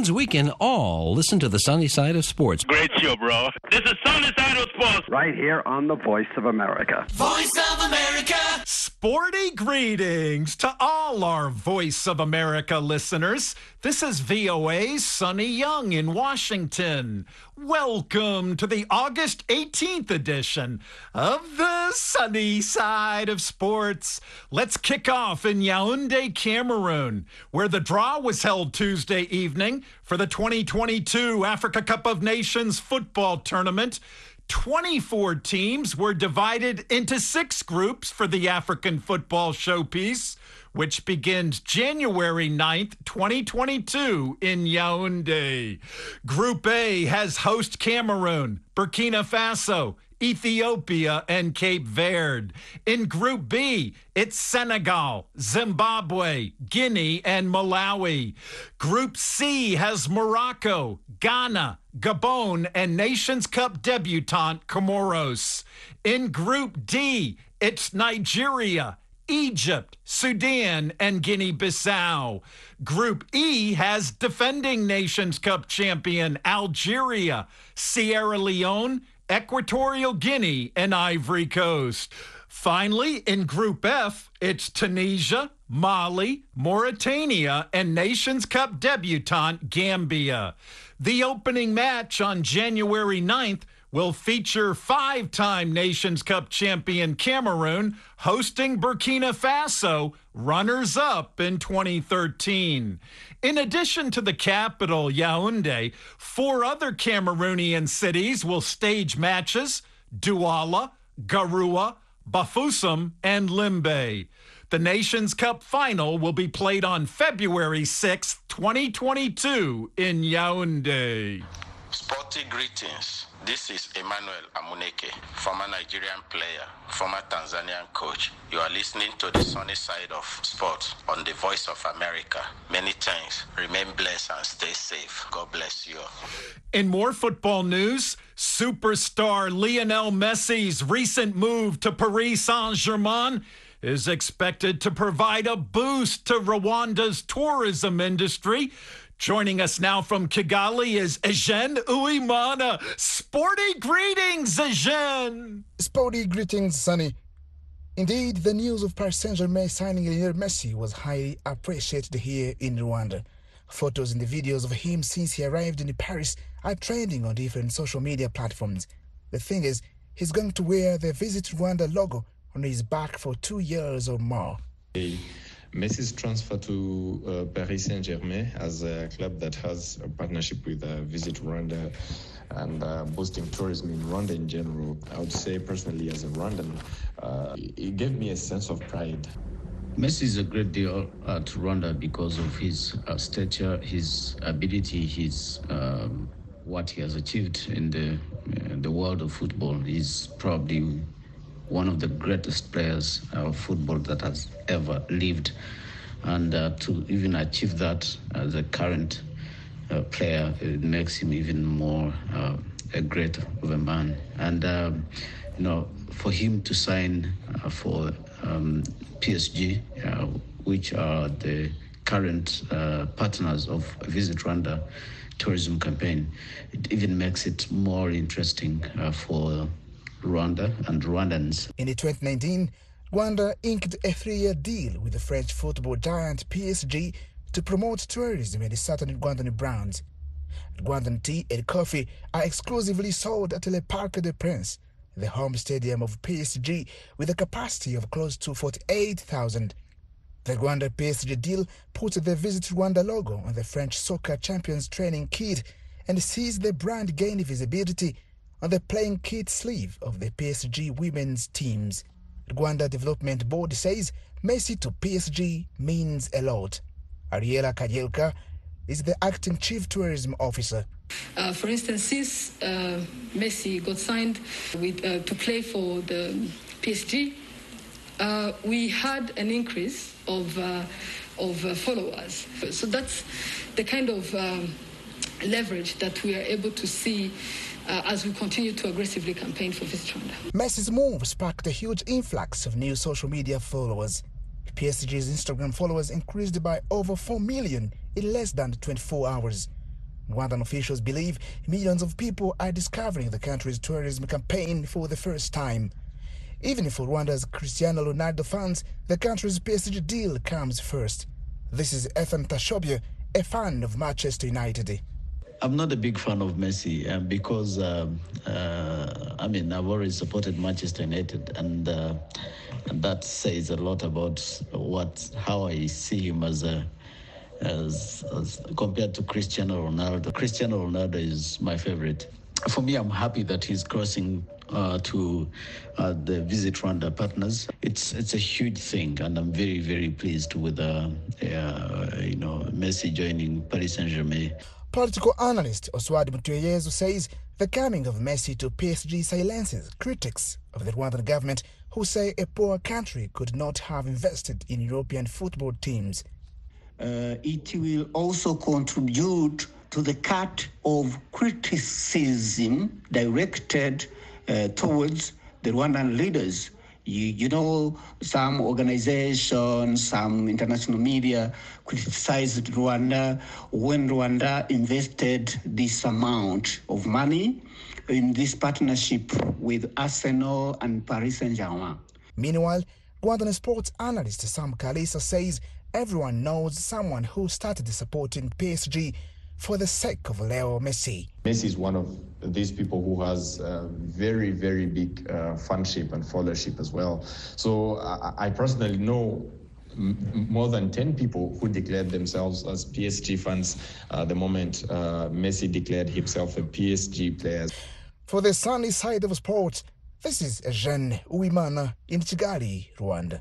means we can all listen to the sunny side of sports. Great show, bro. This is Sunny Side of Sports. Right here on the Voice of America. Voice of America. Sporty greetings to all our Voice of America listeners. This is VOA's Sonny Young in Washington. Welcome to the August 18th edition of the Sunny Side of Sports. Let's kick off in Yaoundé, Cameroon, where the draw was held Tuesday evening for the 2022 Africa Cup of Nations football tournament. 24 teams were divided into 6 groups for the African football showpiece, which begins January 9th, 2022 in Yaoundé. Group A has host Cameroon, Burkina Faso, Ethiopia, and Cape Verde. In Group B, it's Senegal, Zimbabwe, Guinea, and Malawi. Group C has Morocco, Ghana, Gabon, and Nations Cup debutant Comoros. In Group D, it's Nigeria, Egypt, Sudan, and Guinea-Bissau. Group E has defending Nations Cup champion Algeria, Sierra Leone, Equatorial Guinea, and Ivory Coast. Finally, in Group F, it's Tunisia, Mali, Mauritania, and Nations Cup debutant Gambia. The opening match on January 9th will feature 5-time Nations Cup champion Cameroon hosting Burkina Faso, runners-up in 2013. In addition to the capital, Yaoundé, 4 other Cameroonian cities will stage matches: Douala, Garoua, Bafoussam, and Limbe. The Nations Cup final will be played on February 6, 2022 in Yaoundé. Sporty greetings. This is Emmanuel Amuneke, former Nigerian player, former Tanzanian coach. You are listening to the Sunny Side of Sports on the Voice of America. Many thanks. Remain blessed and stay safe. God bless you. In more football news, superstar Lionel Messi's recent move to Paris Saint-Germain is expected to provide a boost to Rwanda's tourism industry. Joining us now from Kigali is Eugene Uwimana. Sporty greetings, Eugene. Sporty greetings, Sonny. Indeed, the news of Paris Saint-Germain signing Lionel Messi was highly appreciated here in Rwanda. Photos and the videos of him since he arrived in Paris are trending on different social media platforms. The thing is, he's going to wear the Visit Rwanda logo on his back for 2 years or more. Messi's transfer to Paris Saint-Germain as a club that has a partnership with Visit Rwanda and boosting tourism in Rwanda in general, I would say personally as a Rwandan, it gave me a sense of pride. Messi is a great deal to Rwanda because of his stature, his ability, his what he has achieved in the world of football. He's probably one of the greatest players of football that has ever lived. And to even achieve that as a current player, it makes him even more a great of a man. And, for him to sign for PSG, which are the current partners of Visit Rwanda tourism campaign, it even makes it more interesting for Rwanda and Rwandans. In 2019, Rwanda inked a 3-year deal with the French football giant PSG to promote tourism in the southern Rwandan Browns. Rwandan tea and coffee are exclusively sold at Le Parc des Princes, the home stadium of PSG, with a capacity of close to 48,000. The Rwanda PSG deal put the Visit Rwanda logo on the French soccer champions training kit and sees the brand gain visibility on the playing kit sleeve of the PSG women's teams. Rwanda Development Board says Messi to PSG means a lot. Ariela Kajelka is the acting chief tourism officer. For instance, since Messi got signed to play for the PSG, we had an increase of followers. So that's the kind of leverage that we are able to see as we continue to aggressively campaign for Visit Rwanda. Messi's move sparked a huge influx of new social media followers. PSG's Instagram followers increased by over 4 million in less than 24 hours. Rwandan officials believe millions of people are discovering the country's tourism campaign for the first time. Even for Rwanda's Cristiano Ronaldo fans, the country's PSG deal comes first. This is Ethan Tashobia, a fan of Manchester United. I'm not a big fan of Messi because, I've always supported Manchester United, and that says a lot about how I see him as compared to Cristiano Ronaldo. Cristiano Ronaldo is my favorite. For me, I'm happy that he's crossing to the Visit Rwanda partners. It's a huge thing, and I'm very, very pleased with Messi joining Paris Saint-Germain. Political analyst Oswald Mutuyezu says the coming of Messi to PSG silences critics of the Rwandan government who say a poor country could not have invested in European football teams. It will also contribute to the cut of criticism directed towards the Rwandan leaders. You know, some organizations, some international media criticized Rwanda when Rwanda invested this amount of money in this partnership with Arsenal and Paris Saint-Germain. Meanwhile, Rwandan sports analyst Sam Kalisa says everyone knows someone who started supporting PSG for the sake of Leo Messi. Messi is one of these people who has very, very big fanship and followership as well. So I personally know more than 10 people who declared themselves as PSG fans the moment Messi declared himself a PSG player. For the sunny side of sports, this is Jean Uwimana in Kigali, Rwanda.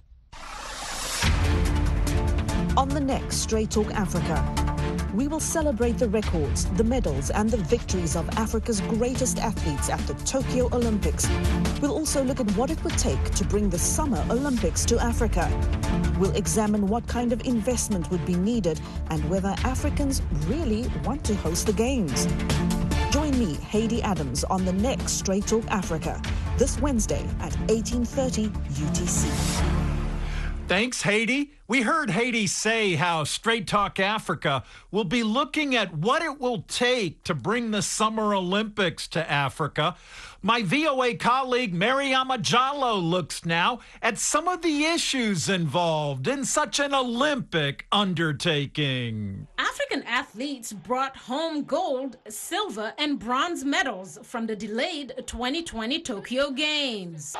On the next Straight Talk Africa, we will celebrate the records, the medals and the victories of Africa's greatest athletes at the Tokyo Olympics. We'll also look at what it would take to bring the Summer Olympics to Africa. We'll examine what kind of investment would be needed and whether Africans really want to host the Games. Join me, Heidi Adams, on the next Straight Talk Africa, this Wednesday at 18:30 UTC. Thanks, Haiti. We heard Haiti say how Straight Talk Africa will be looking at what it will take to bring the Summer Olympics to Africa. My VOA colleague, Mariama Jallo, looks now at some of the issues involved in such an Olympic undertaking. African athletes brought home gold, silver, and bronze medals from the delayed 2020 Tokyo Games.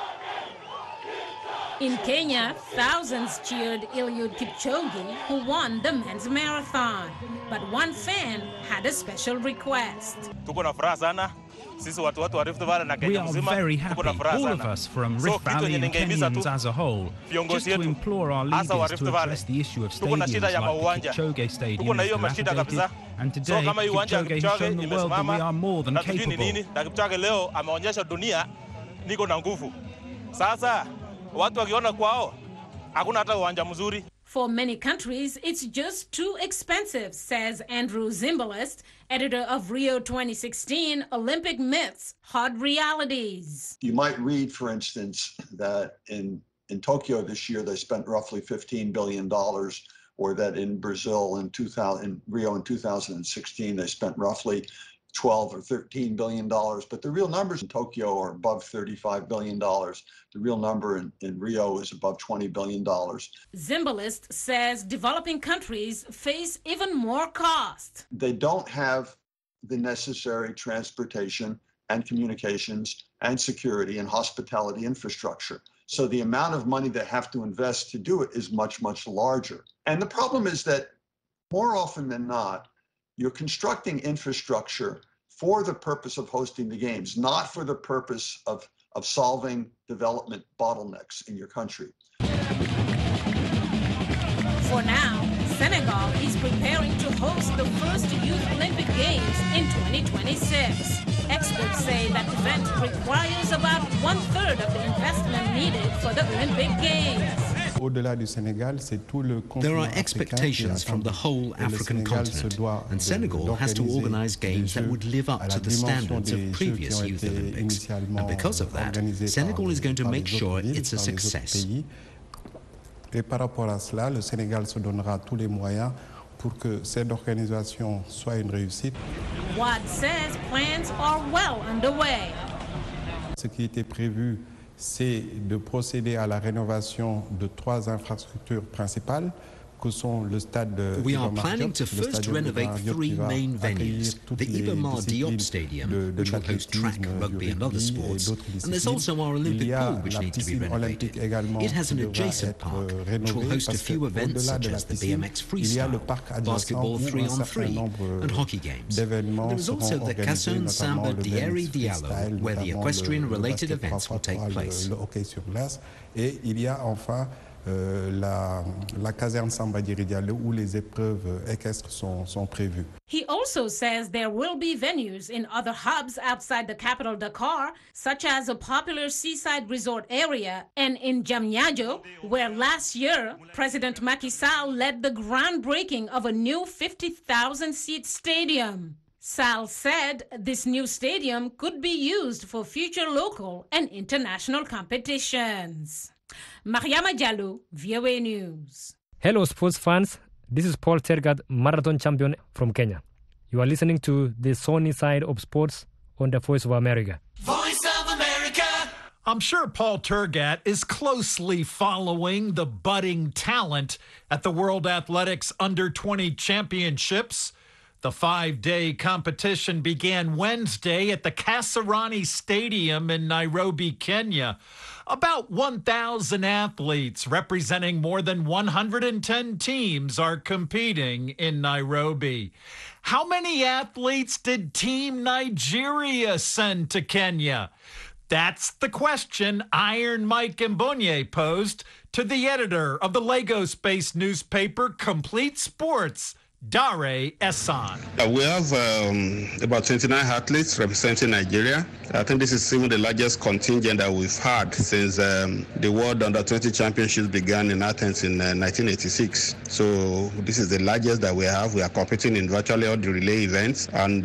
In Kenya, thousands cheered Eliud Kipchoge, who won the men's marathon. But one fan had a special request. We are very happy, all of us from Rift Valley and Kenyans as a whole, just to implore our leaders to address the issue of stadiums like the Kipchoge Stadium is dilapidated, and today Kipchoge has shown the world that we are more than capable. For many countries, it's just too expensive, says Andrew Zimbalist, editor of Rio 2016, Olympic Myths, Hard Realities. You might read, for instance, that in Tokyo this year, they spent roughly $15 billion, or that in Brazil in Rio in 2016, they spent roughly $12 or $13 billion, but the real numbers in Tokyo are above $35 billion. The real number in Rio is above $20 billion. Zimbalist says developing countries face even more cost. They don't have the necessary transportation and communications and security and hospitality infrastructure. So the amount of money they have to invest to do it is much, much larger. And the problem is that more often than not, you're constructing infrastructure for the purpose of hosting the games, not for the purpose of solving development bottlenecks in your country. For now, Senegal is preparing to host the first Youth Olympic Games in 2026. Experts say that event requires about 1/3 of the investment needed for the Olympic Games. There are expectations from the whole African continent, and Senegal has to organize games that would live up to the standards of previous Youth Olympics. And because of that, Senegal is going to make sure it's a success. pour que cette organisation soit une réussite. Wade says plans are well underway. Ce qui était prévu, c'est de procéder à la rénovation de 3 infrastructures principales, que sont le stade de We are planning to first renovate 3 main venues. The Iba Mar Diop Stadium, which will host track, rugby and other sports. And there's also our Olympic pool, which needs to be renovated. It has an adjacent park, which will host a few events such as the BMX freestyle, basketball 3-on-3, and hockey games. There is also the Kasson Samba Dieri Diallo, where the equestrian-related events will take place. Et il y a enfin la caserne Samba Dieri Diallo où les épreuves équestres sont prévues. He also says there will be venues in other hubs outside the capital Dakar, such as a popular seaside resort area and in Diamniadio, where last year President Macky Sall led the groundbreaking of a new 50,000-seat stadium. Sall said this new stadium could be used for future local and international competitions. Mariama Diallo, VOA News. Hello, sports fans. This is Paul Tergat, marathon champion from Kenya. You are listening to the Sunny Side of Sports on the Voice of America. Voice of America! I'm sure Paul Tergat is closely following the budding talent at the World Athletics Under-20 Championships. The 5-day competition began Wednesday at the Kasarani Stadium in Nairobi, Kenya. About 1,000 athletes representing more than 110 teams are competing in Nairobi. How many athletes did Team Nigeria send to Kenya? That's the question Iron Mike Mbonye posed to the editor of the Lagos-based newspaper Complete Sports, Dare Essan. We have about 29 athletes representing Nigeria. I think this is even the largest contingent that we've had since the World Under-20 Championships began in Athens in 1986. So this is the largest that we have. We are competing in virtually all the relay events, and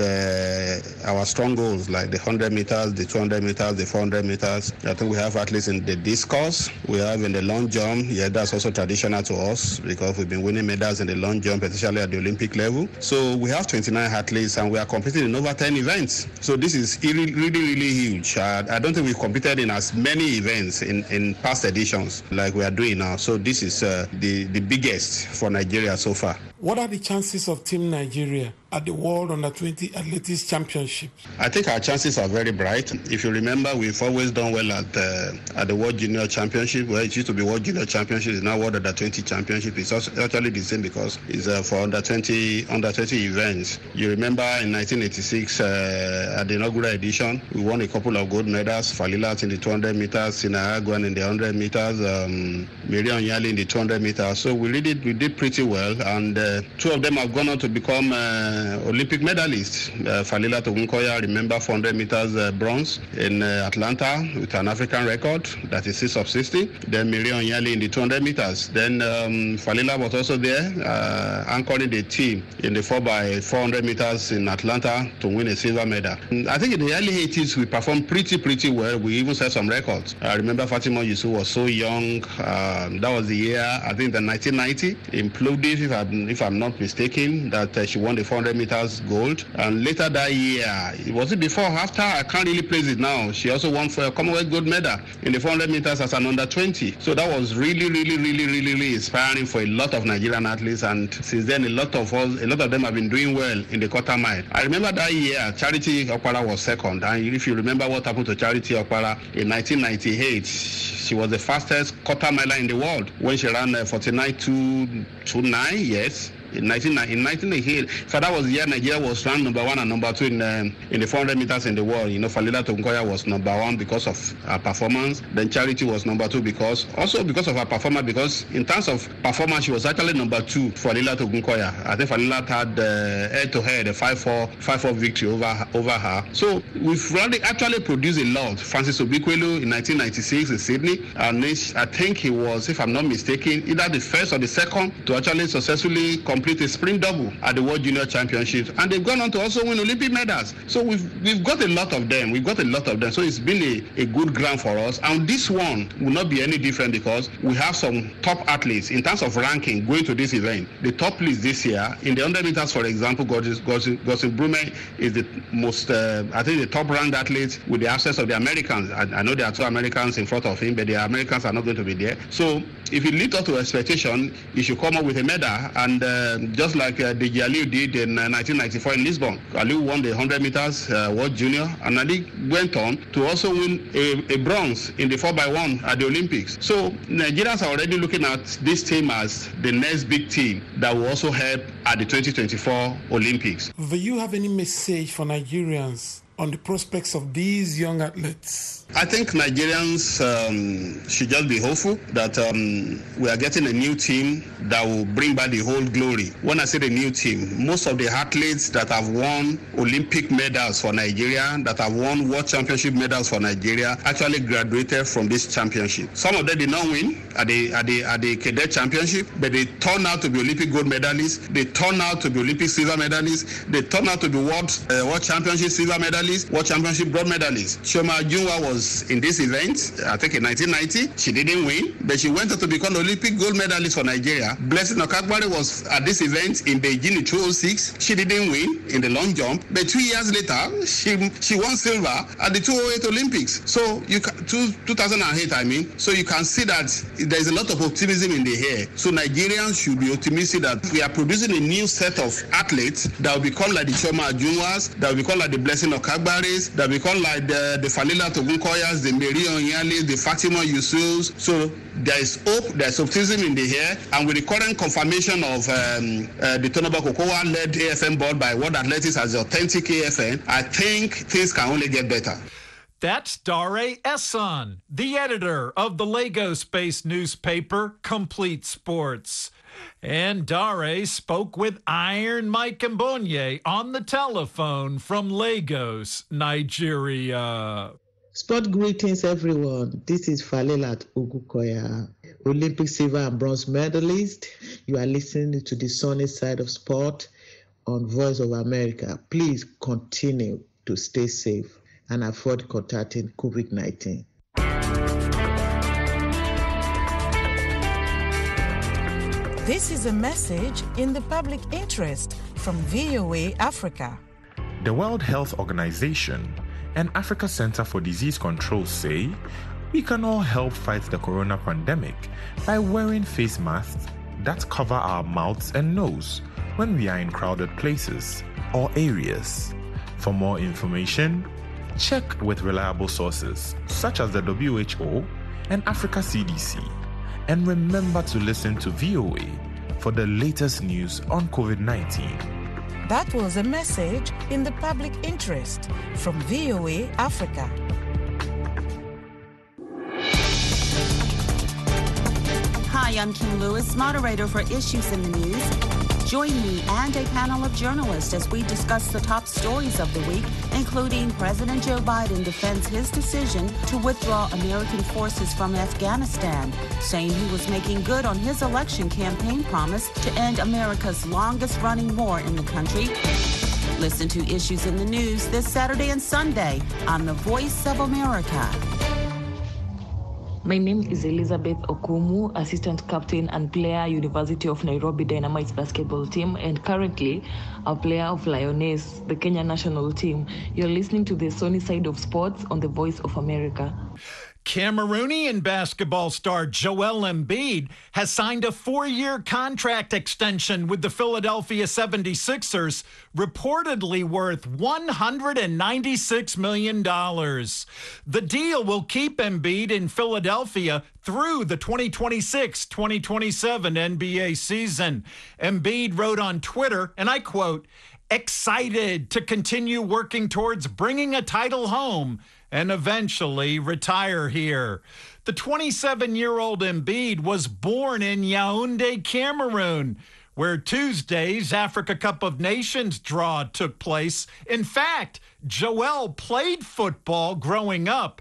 our strong goals like the 100 meters, the 200 meters, the 400 meters. I think we have athletes in the discus. We have in the long jump. Yeah, that's also traditional to us because we've been winning medals in the long jump, especially at the Olympic level. So we have 29 athletes and we are competing in over 10 events. So this is really, really huge. I don't think we've competed in as many events in past editions like we are doing now. So this is the biggest for Nigeria so far. What are the chances of Team Nigeria at the World Under-20 Athletics Championship? I think our chances are very bright. If you remember, we've always done well at the World Junior Championship, where it used to be World Junior Championship, it's now World Under-20 Championship. It's actually the same because it's for Under-20 events. You remember in 1986, at the inaugural edition, we won a couple of gold medals. Falilat in the 200 meters, Sina Agwan in the 100 meters, Miriam Yali in the 200 meters. So we did pretty well, and 2 of them have gone on to become Olympic medalists. Falilat Ogunkoya, remember, 400 meters bronze in Atlanta with an African record, that is 6 of 60. Then Miriam Yali in the 200 meters. Then Falila was also there, anchoring the team in the 4x400 meters in Atlanta to win a silver medal. I think in the early 80s, we performed pretty well. We even set some records. I remember Fatima Yusuf was so young. That was the year, I think, the 1990, imploded, if I'm not mistaken, that she won the 400 meters gold. And later that year, was it before or after? I can't really place it now. She also won for a Commonwealth gold medal in the 400 meters as an under-20. So that was really inspiring for a lot of Nigerian athletes. And since then, a lot of them have been doing well in the quarter mile. I remember that year, Charity Okpara was second. And if you remember what happened to Charity Okpara in 1998, she was the fastest quarter miler in the world when she ran 49.229, yes. In 1988, so that was the year Nigeria was ranked number 1 and number 2 in the 400 meters in the world. You know, Falila Ogunkoya was number 1 because of her performance. Then Charity was number 2 because of her performance. Because in terms of performance, she was actually number 2 for Falila Ogunkoya. I think Falila had head-to-head a 5-4 victory over her. So we've really actually produced a lot. Francis Obikwelu in 1996 in Sydney, and I think he was, if I'm not mistaken, either the first or the second to actually successfully complete complete a sprint double at the World Junior Championships, and they've gone on to also win Olympic medals. So we've got a lot of them. So it's been a good ground for us, and this one will not be any different because we have some top athletes in terms of ranking going to this event. The top list this year in the 100 meters, for example, Gossin Brume is the most, I think, the top-ranked athlete with the absence of the Americans. I know there are two Americans in front of him, but the Americans are not going to be there. So if you live up to expectation, you should come up with a medal. And just like Deji Aliu did in 1994 in Lisbon, Aliu won the 100 meters World Junior, and Ali went on to also win a bronze in the 4x1 at the Olympics. So Nigerians are already looking at this team as the next big team that will also help at the 2024 Olympics. Do you have any message for Nigerians on the prospects of these young athletes? I think Nigerians should just be hopeful that we are getting a new team that will bring back the whole glory. When I say the new team, most of the athletes that have won Olympic medals for Nigeria, that have won World Championship medals for Nigeria, actually graduated from this championship. Some of them did not win at the Cadet Championship, but they turned out to be Olympic gold medalists. They turned out to be Olympic silver medalists. They turned out to be World Championship silver medalists, World Championship gold medalists. Chioma Ajunwa was in this event, I think in 1990. She didn't win, but she went on to become Olympic gold medalist for Nigeria. Blessing Okagbare was at this event in Beijing in 2006. She didn't win in the long jump, but 2 years later, she won silver at the 2008 Olympics. So 2008, I mean. So you can see that there is a lot of optimism in the air. So Nigerians should be optimistic that we are producing a new set of athletes that will become like the Chioma Ajunwas, that will become like the Blessing Okagbares, that will become like the Falila Togunkoyas, the Mary Onyale, the Fatima Yusufs. So there is hope, there is optimism in the air, and with the current confirmation of the Tonaba Kokowa-led AFN board by World Athletics as the authentic AFN, I think things can only get better. That's Dare Esson, the editor of the Lagos-based newspaper Complete Sports. And Dare spoke with Iron Mike Mbonye on the telephone from Lagos, Nigeria. Sport greetings, everyone. This is Falelat Ogukoya, Olympic silver and bronze medalist. You are listening to the sunny side of sport on Voice of America. Please continue to stay safe and avoid contacting COVID-19. This is a message in the public interest from VOA Africa. The World Health Organization and Africa Center for Disease Control say we can all help fight the corona pandemic by wearing face masks that cover our mouths and nose when we are in crowded places or areas. For more information, check with reliable sources such as the WHO and Africa CDC. And remember to listen to VOA for the latest news on COVID-19. That was a message in the public interest from VOA Africa. Hi, I'm Kim Lewis, moderator for Issues in the News. Join me and a panel of journalists as we discuss the top stories of the week, including President Joe Biden defends his decision to withdraw American forces from Afghanistan, saying he was making good on his election campaign promise to end America's longest-running war in the country. Listen to Issues in the News this Saturday and Sunday on The Voice of America. My name is Elizabeth Okumu, assistant captain and player, University of Nairobi Dynamites basketball team, and currently a player of Lioness, the Kenya national team. You're listening to the sunny side of sports on the Voice of America. Cameroonian basketball star Joel Embiid has signed a 4-year contract extension with the Philadelphia 76ers, reportedly worth $196 million. The deal will keep Embiid in Philadelphia through the 2026-2027 NBA season. Embiid wrote on Twitter, and I quote, "Excited to continue working towards bringing a title home and eventually retire here." The 27-year-old Embiid was born in Yaoundé, Cameroon, where Tuesday's Africa Cup of Nations draw took place. In fact, Joel played football growing up,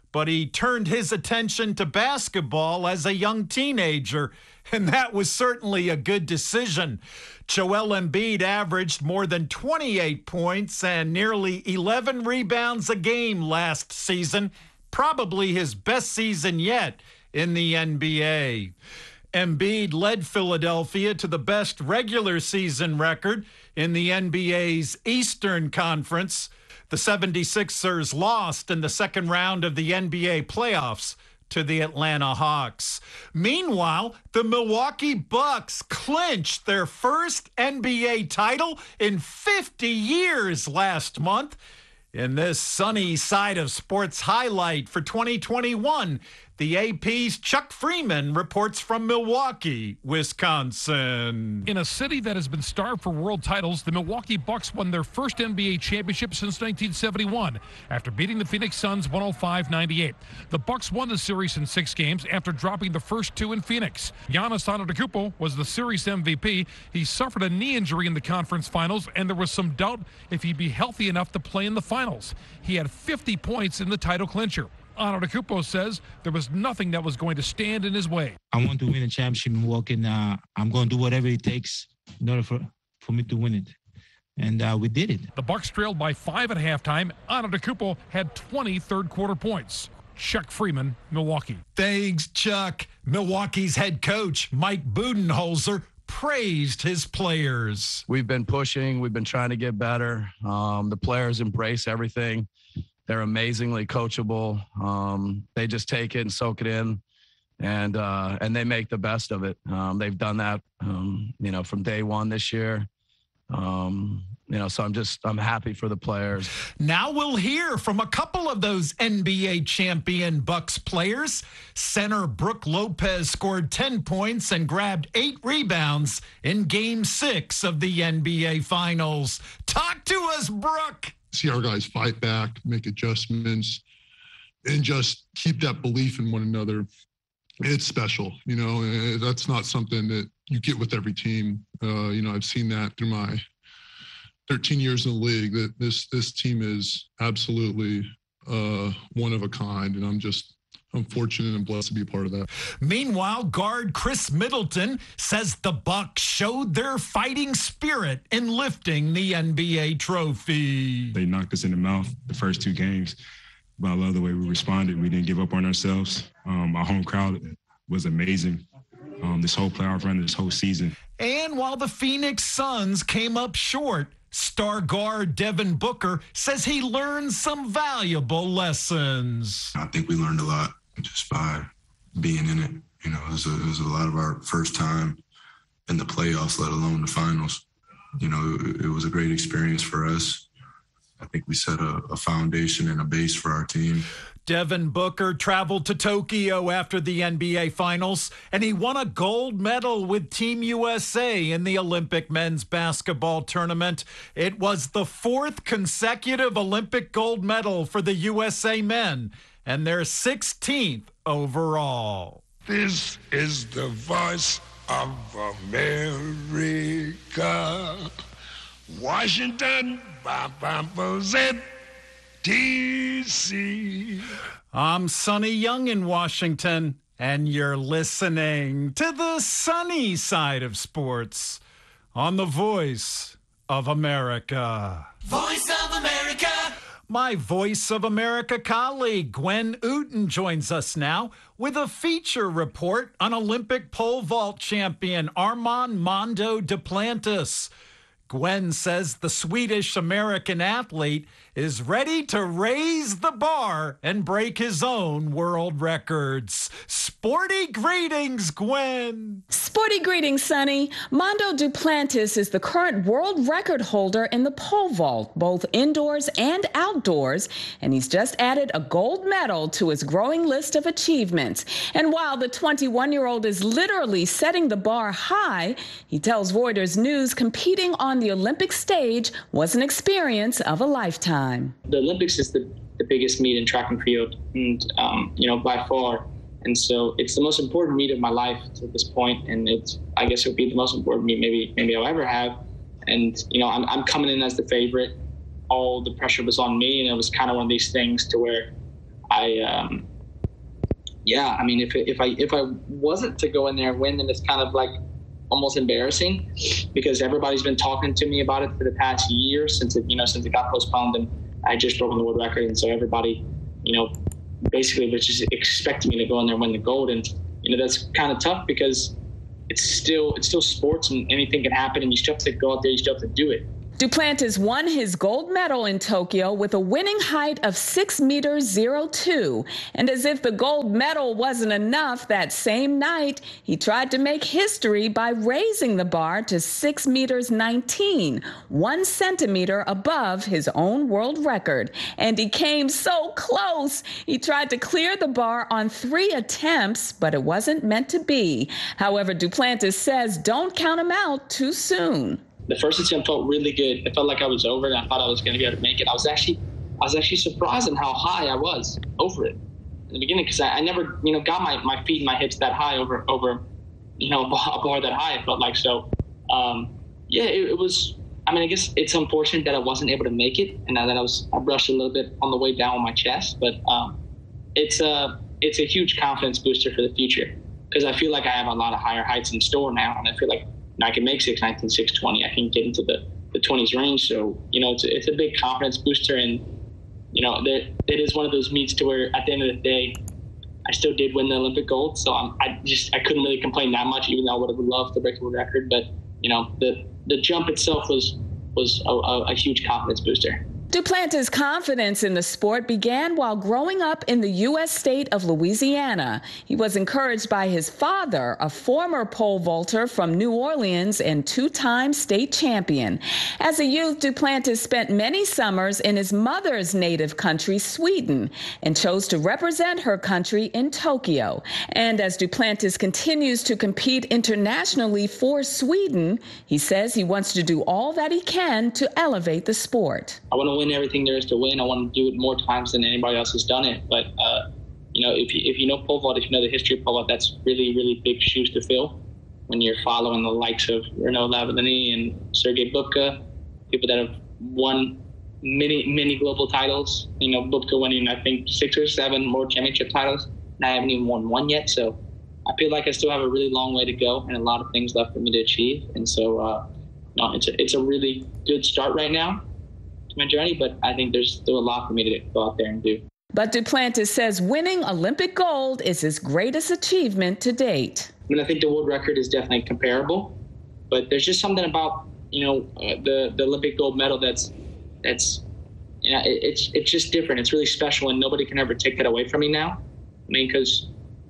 but he turned his attention to basketball as a young teenager, and that was certainly a good decision. Joel Embiid averaged more than 28 points and nearly 11 rebounds a game last season, probably his best season yet in the NBA. Embiid led Philadelphia to the best regular season record in the NBA's Eastern Conference. The 76ers lost in the second round of the NBA playoffs to the Atlanta Hawks. Meanwhile, the Milwaukee Bucks clinched their first NBA title in 50 years last month. In this sunny side of sports highlight for 2021, the AP's Chuck Freeman reports from Milwaukee, Wisconsin. In a city that has been starved for world titles, the Milwaukee Bucks won their first NBA championship since 1971 after beating the Phoenix Suns 105-98. The Bucks won the series in 6 games after dropping the first 2 in Phoenix. Giannis Antetokounmpo was the series MVP. He suffered a knee injury in the conference finals, and there was some doubt if he'd be healthy enough to play in the finals. He had 50 points in the title clincher. Antetokounmpo says there was nothing that was going to stand in his way. I want to win a championship in Milwaukee, and I'm going to do whatever it takes in order for me to win it. And we did it. The Bucks trailed by 5 at halftime. Antetokounmpo had 20 third-quarter points. Chuck Freeman, Milwaukee. Thanks, Chuck. Milwaukee's head coach, Mike Budenholzer, praised his players. We've been pushing. We've been trying to get better. The players embrace everything. They're amazingly coachable. They just take it and soak it in, and they make the best of it. They've done that, from day one this year. So I'm happy for the players. Now we'll hear from a couple of those NBA champion Bucks players. Center Brook Lopez scored 10 points and grabbed 8 rebounds in Game 6 of the NBA Finals. Talk to us, Brook. See our guys fight back, make adjustments, and just keep that belief in one another. It's special, that's not something that you get with every team. I've seen that through my 13 years in the league, that this team is absolutely one of a kind, and I'm fortunate and blessed to be a part of that. Meanwhile, guard Chris Middleton says the Bucks showed their fighting spirit in lifting the NBA trophy. They knocked us in the mouth the first 2 games, but I love the way we responded. We didn't give up on ourselves. Our home crowd was amazing. This whole playoff run, this whole season. And while the Phoenix Suns came up short, star guard Devin Booker says he learned some valuable lessons. I think we learned a lot just by being in it. It was a lot of our first time in the playoffs, let alone the finals. It was a great experience for us. I think we set a foundation and a base for our team. Devin Booker traveled to Tokyo after the NBA Finals, and he won a gold medal with Team USA in the Olympic men's basketball tournament. It was the 4th consecutive Olympic gold medal for the USA men, and their 16th overall. This is the voice of America. Washington, D.C. I'm Sonny Young in Washington, and you're listening to the sunny side of sports on the Voice of America. Voice of America. My Voice of America colleague, Gwen Ooten, joins us now with a feature report on Olympic pole vault champion Armand Mondo Duplantis. Gwen says the Swedish-American athlete is ready to raise the bar and break his own world records. Sporty greetings, Gwen. Sporty greetings, Sonny. Mondo Duplantis is the current world record holder in the pole vault, both indoors and outdoors, and he's just added a gold medal to his growing list of achievements. And while the 21-year-old is literally setting the bar high, he tells Reuters News competing on the Olympic stage was an experience of a lifetime. The Olympics is the biggest meet in track and field, and by far. And so it's the most important meet of my life to this point, and I guess it would be the most important meet maybe I'll ever have. And I'm coming in as the favorite. All the pressure was on me, and it was kind of one of these things to where yeah, I mean, if I wasn't to go in there and win, then it's kind of like almost embarrassing, because everybody's been talking to me about it for the past year since it got postponed, and I just broke the world record, and so everybody, basically was just expecting me to go in there and win the gold, and that's kind of tough because it's still sports and anything can happen, and you still have to go out there, you still have to do it. Duplantis won his gold medal in Tokyo with a winning height of 6 meters 02. And as if the gold medal wasn't enough, that same night, he tried to make history by raising the bar to 6 meters 19, 1 centimeter above his own world record. And he came so close. He tried to clear the bar on 3 attempts, but it wasn't meant to be. However, Duplantis says don't count him out too soon. The first attempt felt really good. It felt like I was over it. I thought I was going to be able to make it. I was actually surprised at how high I was over it in the beginning, because I never, got my feet and my hips that high over, a bar that high. It felt like so. It was. I mean, I guess it's unfortunate that I wasn't able to make it, and that I brushed a little bit on the way down on my chest. But it's a huge confidence booster for the future, because I feel like I have a lot of higher heights in store now, and I feel like I can make 6'19", 6'20". I can get into the 20s range. So, it's a big confidence booster. And, it is one of those meets to where at the end of the day, I still did win the Olympic gold. So I couldn't really complain that much, even though I would have loved to break the world record. But, the jump itself was a huge confidence booster. Duplantis' confidence in the sport began while growing up in the U.S. state of Louisiana. He was encouraged by his father, a former pole vaulter from New Orleans and 2-time state champion. As a youth, Duplantis spent many summers in his mother's native country, Sweden, and chose to represent her country in Tokyo. And as Duplantis continues to compete internationally for Sweden, he says he wants to do all that he can to elevate the sport. I want to win everything there is to win. I want to do it more times than anybody else has done it. But, if you know pole vault, if you know the history of pole vault, that's really, really big shoes to fill when you're following the likes of Renaud Lavillenie and Sergei Bubka, people that have won many global titles. Bubka winning, I think, 6 or 7 world championship titles, and I haven't even won one yet. So I feel like I still have a really long way to go and a lot of things left for me to achieve. And so, it's a really good start right now to my journey, but I think there's still a lot for me to go out there and do. But Duplantis says winning Olympic gold is his greatest achievement to date. I mean, I think the world record is definitely comparable, but there's just something about, the Olympic gold medal that's it's just different. It's really special, and nobody can ever take that away from me now. I mean, because,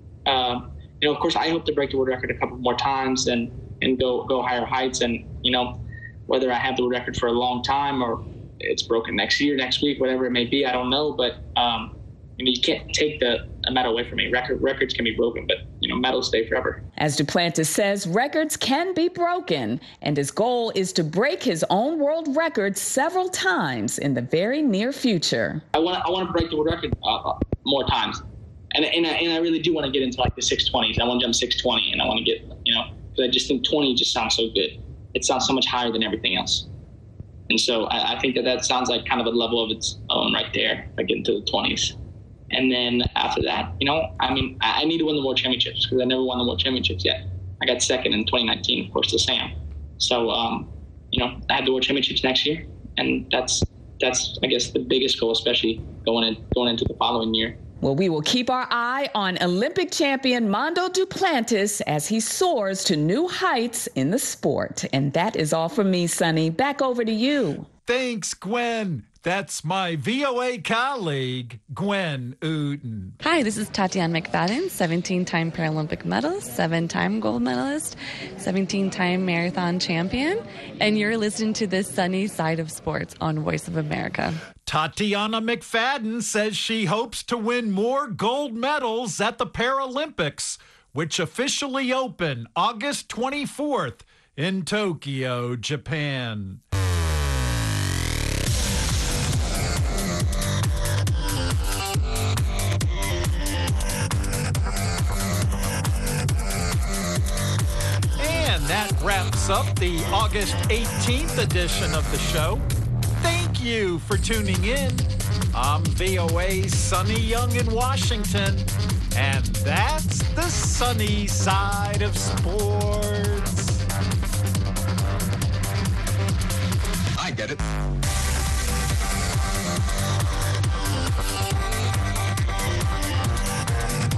of course, I hope to break the world record a couple more times and go higher heights, and, whether I have the world record for a long time or it's broken next year, next week, whatever it may be, I don't know. But, you can't take a medal away from me. Records can be broken, but, medals stay forever. As Duplantis says, records can be broken, and his goal is to break his own world record several times in the very near future. I want to break the world record more times. And I really do want to get into like the 620s. I want to jump 620, and I want to get, because I just think 20 just sounds so good. It sounds so much higher than everything else. And so I think that sounds like kind of a level of its own right there, if I get into the 20s. And then after that, I need to win the world championships, because I never won the world championships yet. I got second in 2019, of course, to Sam. So, I had the world championships next year, and that's I guess the biggest goal, especially going into the following year. Well, we will keep our eye on Olympic champion Mondo Duplantis as he soars to new heights in the sport. And that is all from me, Sonny. Back over to you. Thanks, Gwen. That's my VOA colleague, Gwen Outen. Hi, this is Tatiana McFadden, 17-time Paralympic medalist, 7-time gold medalist, 17-time marathon champion, and you're listening to the sunny side of sports on Voice of America. Tatiana McFadden says she hopes to win more gold medals at the Paralympics, which officially open August 24th in Tokyo, Japan. That wraps up the August 18th edition of the show. Thank you for tuning in. I'm VOA's Sonny Young in Washington, and that's the sunny side of sports. I get it.